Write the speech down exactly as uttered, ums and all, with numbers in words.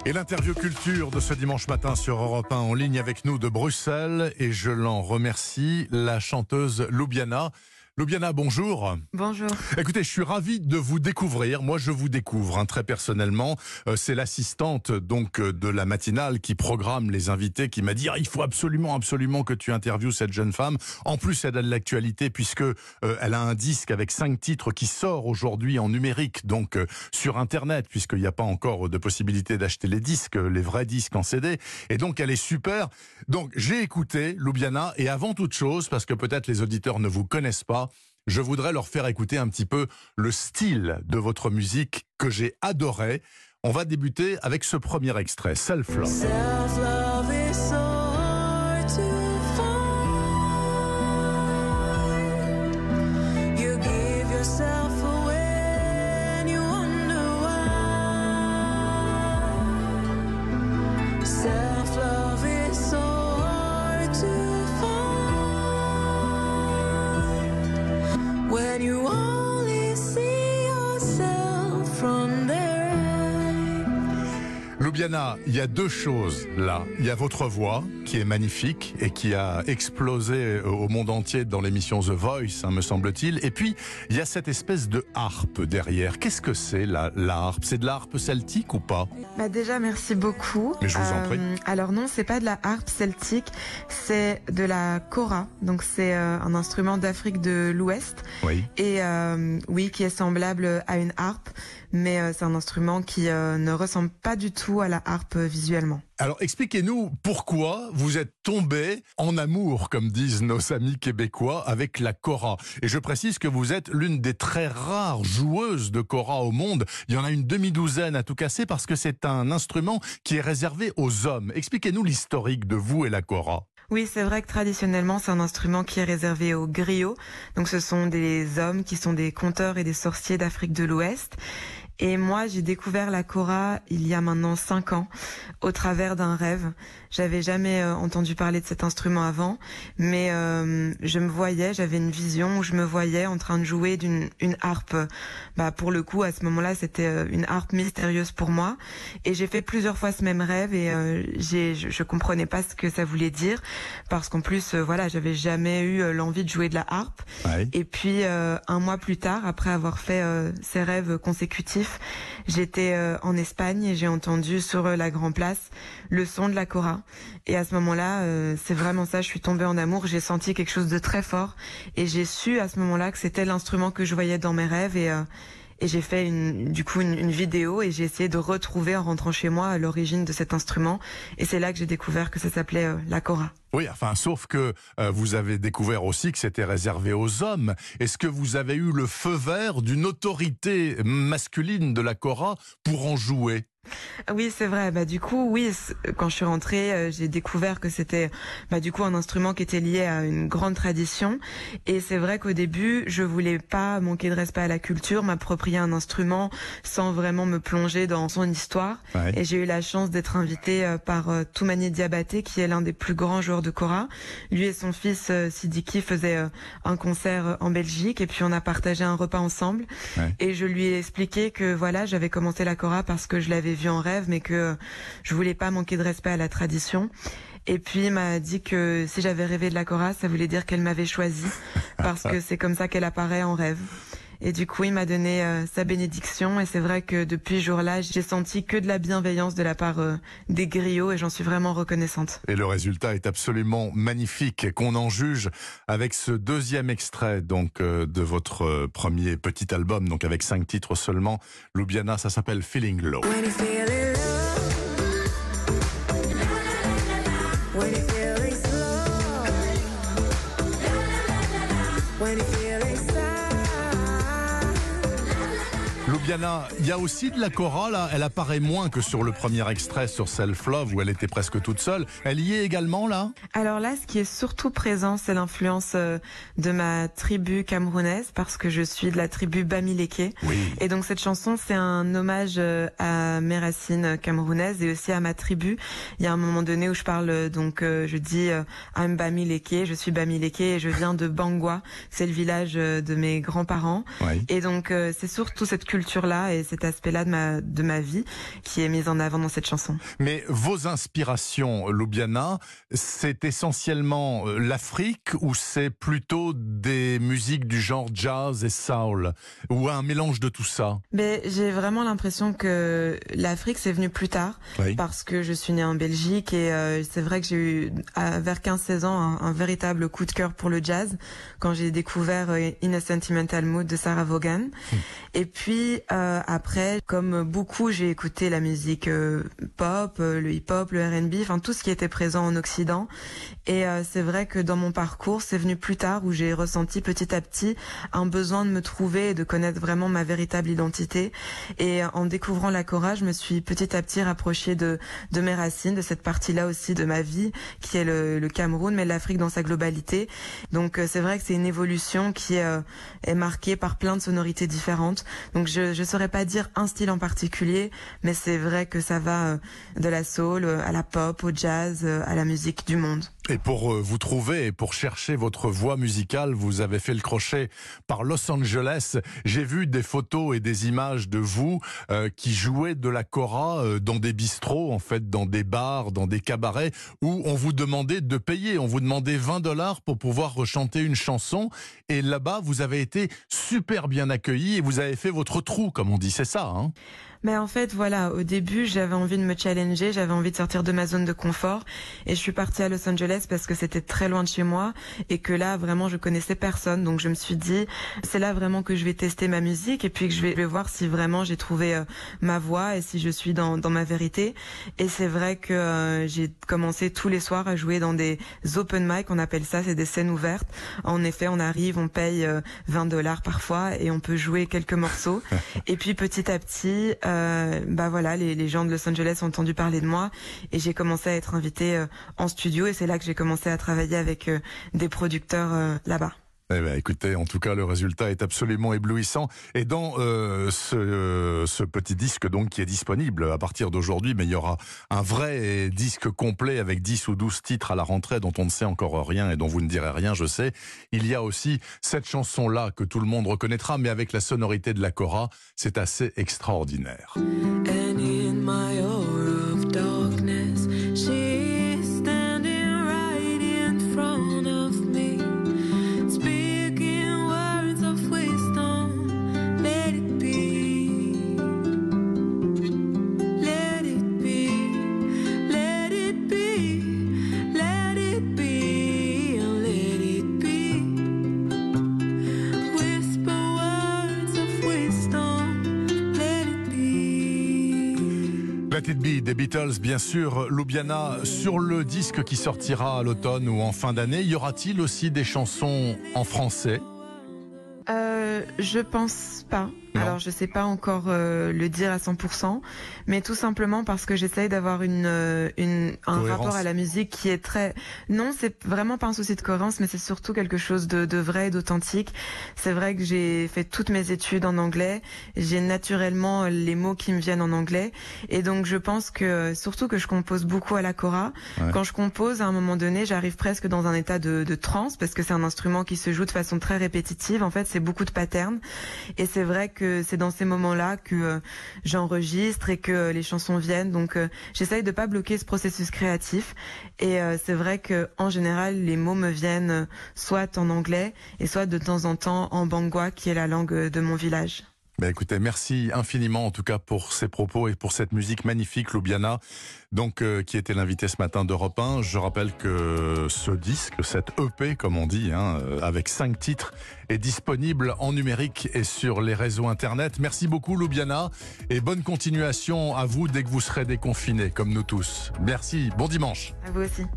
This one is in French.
Et l'interview culture de ce dimanche matin sur Europe un en ligne avec nous de Bruxelles, et je l'en remercie, la chanteuse Loubiana. Loubiana, bonjour. Bonjour. Écoutez, je suis ravi de vous découvrir. Moi, je vous découvre hein, très personnellement. Euh, c'est l'assistante donc euh, de la matinale qui programme les invités qui m'a dit ah, il faut absolument, absolument que tu interviewes cette jeune femme. En plus, elle a de l'actualité puisque euh, elle a un disque avec cinq titres qui sort aujourd'hui en numérique, donc euh, sur Internet, puisqu'il n'y a pas encore de possibilité d'acheter les disques, les vrais disques en C D. Et donc, elle est super. Donc, j'ai écouté Loubiana, et avant toute chose, parce que peut-être les auditeurs ne vous connaissent pas, je voudrais leur faire écouter un petit peu le style de votre musique que j'ai adoré. On va débuter avec ce premier extrait, Self Love. Self-love is so hard to find. You give yourself away and you wonder why. Self-love is so hard to find. When you only see yourself from there. Loubiana, il y a deux choses là. Il y a votre voix qui est magnifique et qui a explosé au monde entier dans l'émission The Voice, hein, me semble-t-il. Et puis, il y a cette espèce de harpe derrière. Qu'est-ce que c'est la, la harpe? C'est de la harpe celtique ou pas? Bah déjà, merci beaucoup. Mais je vous en prie. Euh, alors non, c'est pas de la harpe celtique, c'est de la kora. Donc c'est euh, un instrument d'Afrique de l'Ouest. Oui. Et euh, oui, qui est semblable à une harpe, mais euh, c'est un instrument qui euh, ne ressemble pas du tout à la harpe euh, visuellement. Alors, expliquez-nous pourquoi vous êtes tombé en amour, comme disent nos amis québécois, avec la kora. Et je précise que vous êtes l'une des très rares joueuses de kora au monde. Il y en a une demi-douzaine à tout casser parce que c'est un instrument qui est réservé aux hommes. Expliquez-nous l'historique de vous et la kora. Oui, c'est vrai que traditionnellement, c'est un instrument qui est réservé aux griots. Donc ce sont des hommes qui sont des conteurs et des sorciers d'Afrique de l'Ouest. Et moi, j'ai découvert la kora il y a maintenant cinq ans, au travers d'un rêve. J'avais jamais euh, entendu parler de cet instrument avant, mais euh, je me voyais, j'avais une vision où je me voyais en train de jouer d'une une harpe. Bah pour le coup, à ce moment-là, c'était euh, une harpe mystérieuse pour moi. Et j'ai fait plusieurs fois ce même rêve et euh, j'ai, je, je comprenais pas ce que ça voulait dire, parce qu'en plus, euh, voilà, j'avais jamais eu euh, l'envie de jouer de la harpe. Ouais. Et puis euh, un mois plus tard, après avoir fait euh, ces rêves consécutifs, j'étais euh, en Espagne et j'ai entendu sur euh, la Grand Place le son de la kora. Et à ce moment-là, euh, c'est vraiment ça, je suis tombée en amour, j'ai senti quelque chose de très fort et j'ai su à ce moment-là que c'était l'instrument que je voyais dans mes rêves et, euh, et j'ai fait une, du coup une, une vidéo et j'ai essayé de retrouver en rentrant chez moi l'origine de cet instrument et c'est là que j'ai découvert que ça s'appelait euh, la kora. Oui, enfin, sauf que euh, vous avez découvert aussi que c'était réservé aux hommes. Est-ce que vous avez eu le feu vert d'une autorité masculine de la kora pour en jouer ? Oui, c'est vrai. Bah du coup, oui, quand je suis rentrée, euh, j'ai découvert que c'était bah du coup un instrument qui était lié à une grande tradition. Et c'est vrai qu'au début, je voulais pas manquer de respect à la culture, m'approprier un instrument sans vraiment me plonger dans son histoire. Ouais. Et j'ai eu la chance d'être invitée euh, par euh, Toumani Diabaté, qui est l'un des plus grands joueurs de kora. Lui et son fils euh, Sidiki faisaient euh, un concert euh, en Belgique, et puis on a partagé un repas ensemble. Ouais. Et je lui ai expliqué que voilà, j'avais commencé la kora parce que je l'avais vu en rêve, mais que je voulais pas manquer de respect à la tradition. Et puis il m'a dit que si j'avais rêvé de la kora, ça voulait dire qu'elle m'avait choisi, parce que c'est comme ça qu'elle apparaît en rêve. Et du coup, il m'a donné euh, sa bénédiction. Et c'est vrai que depuis ce jour-là, j'ai senti que de la bienveillance de la part euh, des griots et j'en suis vraiment reconnaissante. Et le résultat est absolument magnifique, qu'on en juge avec ce deuxième extrait donc euh, de votre euh, premier petit album, donc avec cinq titres seulement. Loubiana, ça s'appelle Feeling Low. When you feel in love, when you feeling slow, when you feeling sad. Loubiana, il y a aussi de la kora là, elle apparaît moins que sur le premier extrait sur Self Love où elle était presque toute seule. Elle y est également là? Alors là, ce qui est surtout présent, c'est l'influence euh, de ma tribu camerounaise, parce que je suis de la tribu Bamileke. Oui. Et donc cette chanson, c'est un hommage euh, à mes racines camerounaises et aussi à ma tribu. Il y a un moment donné où je parle, euh, donc euh, je dis euh, I'm Bamileke, je suis Bamileke et je viens de Bangwa, c'est le village euh, de mes grands-parents. Oui. Et donc euh, c'est surtout cette culture culture-là et cet aspect-là de ma, de ma vie qui est mis en avant dans cette chanson. Mais vos inspirations, Loubiana, c'est essentiellement l'Afrique ou c'est plutôt des musiques du genre jazz et soul ou un mélange de tout ça? Mais j'ai vraiment l'impression que l'Afrique c'est venu plus tard, Oui. parce que je suis née en Belgique et euh, c'est vrai que j'ai eu à, vers quinze seize ans un, un véritable coup de cœur pour le jazz quand j'ai découvert euh, In a Sentimental Mood de Sarah Vaughan. Mmh. Et puis euh, après, comme beaucoup, j'ai écouté la musique euh, pop, euh, le hip-hop, le R and B, enfin tout ce qui était présent en Occident. Et euh, c'est vrai que dans mon parcours, c'est venu plus tard où j'ai ressenti petit à petit un besoin de me trouver et de connaître vraiment ma véritable identité. Et en découvrant la kora, je me suis petit à petit rapprochée de, de mes racines, de cette partie-là aussi de ma vie, qui est le, le Cameroun, mais l'Afrique dans sa globalité. Donc euh, c'est vrai que c'est une évolution qui euh, est marquée par plein de sonorités différentes. Donc je ne saurais pas dire un style en particulier, mais c'est vrai que ça va euh, de la soul à la pop, au jazz, euh, à la musique du monde. Et pour euh, vous trouver et pour chercher votre voix musicale, vous avez fait le crochet par Los Angeles. J'ai vu des photos et des images de vous euh, qui jouez de la kora euh, dans des bistrots, en fait, dans des bars, dans des cabarets, où on vous demandait de payer. On vous demandait vingt dollars pour pouvoir chanter une chanson. Et là-bas, vous avez été super bien accueillis et vous avez fait votre trou, comme on dit. C'est ça, hein? Mais en fait, voilà, au début, j'avais envie de me challenger, j'avais envie de sortir de ma zone de confort. Et je suis partie à Los Angeles parce que c'était très loin de chez moi et que là, vraiment, je connaissais personne. Donc je me suis dit, c'est là vraiment que je vais tester ma musique et puis que je vais, je vais voir si vraiment j'ai trouvé euh, ma voix et si je suis dans, dans ma vérité. Et c'est vrai que euh, j'ai commencé tous les soirs à jouer dans des open mic, on appelle ça, c'est des scènes ouvertes. En effet, on arrive, on paye euh, vingt dollars parfois et on peut jouer quelques morceaux. Et puis petit à petit, euh, Euh, bah voilà, les, les gens de Los Angeles ont entendu parler de moi et j'ai commencé à être invitée euh, en studio et c'est là que j'ai commencé à travailler avec euh, des producteurs euh, là-bas. Eh bien, écoutez, en tout cas, le résultat est absolument éblouissant. Et dans euh, ce, euh, ce petit disque donc qui est disponible à partir d'aujourd'hui, mais il y aura un vrai disque complet avec dix ou douze titres à la rentrée dont on ne sait encore rien et dont vous ne direz rien, je sais. Il y a aussi cette chanson-là que tout le monde reconnaîtra, mais avec la sonorité de la kora, c'est assez extraordinaire. And in my hour of darkness, she is standing right in front of me, speaking words of wisdom. Let it be, let it be, let it be, let it be, let it be. Whisper words of wisdom. Let It Be des Beatles, bien sûr. Loubiana, sur le disque qui sortira à l'automne ou en fin d'année, y aura-t-il aussi des chansons en français? Euh, je pense pas. Non. Alors je sais pas encore euh, le dire à cent pour cent, mais tout simplement parce que j'essaye d'avoir une, euh, une un Cohérence. rapport à la musique qui est très... Non, c'est vraiment pas un souci de cohérence, mais c'est surtout quelque chose de, de vrai et d'authentique. C'est vrai que j'ai fait toutes mes études en anglais, j'ai naturellement les mots qui me viennent en anglais, et donc je pense que, surtout que je compose beaucoup à la kora, Ouais. quand je compose, à un moment donné, j'arrive presque dans un état de, de transe, parce que c'est un instrument qui se joue de façon très répétitive, en fait c'est beaucoup de patterns, et c'est vrai que c'est dans ces moments-là que euh, j'enregistre et que euh, les chansons viennent. Donc euh, j'essaye de pas bloquer ce processus créatif. Et euh, c'est vrai que en général les mots me viennent euh, soit en anglais et soit de temps en temps en bangwa, qui est la langue de mon village. Ben écoutez, merci infiniment en tout cas pour ces propos et pour cette musique magnifique, Loubiana, donc euh, qui était l'invité ce matin d'Europe un. Je rappelle que ce disque, cette E P comme on dit, hein, avec cinq titres, est disponible en numérique et sur les réseaux internet. Merci beaucoup Loubiana et bonne continuation à vous dès que vous serez déconfinés comme nous tous. Merci, bon dimanche. À vous aussi.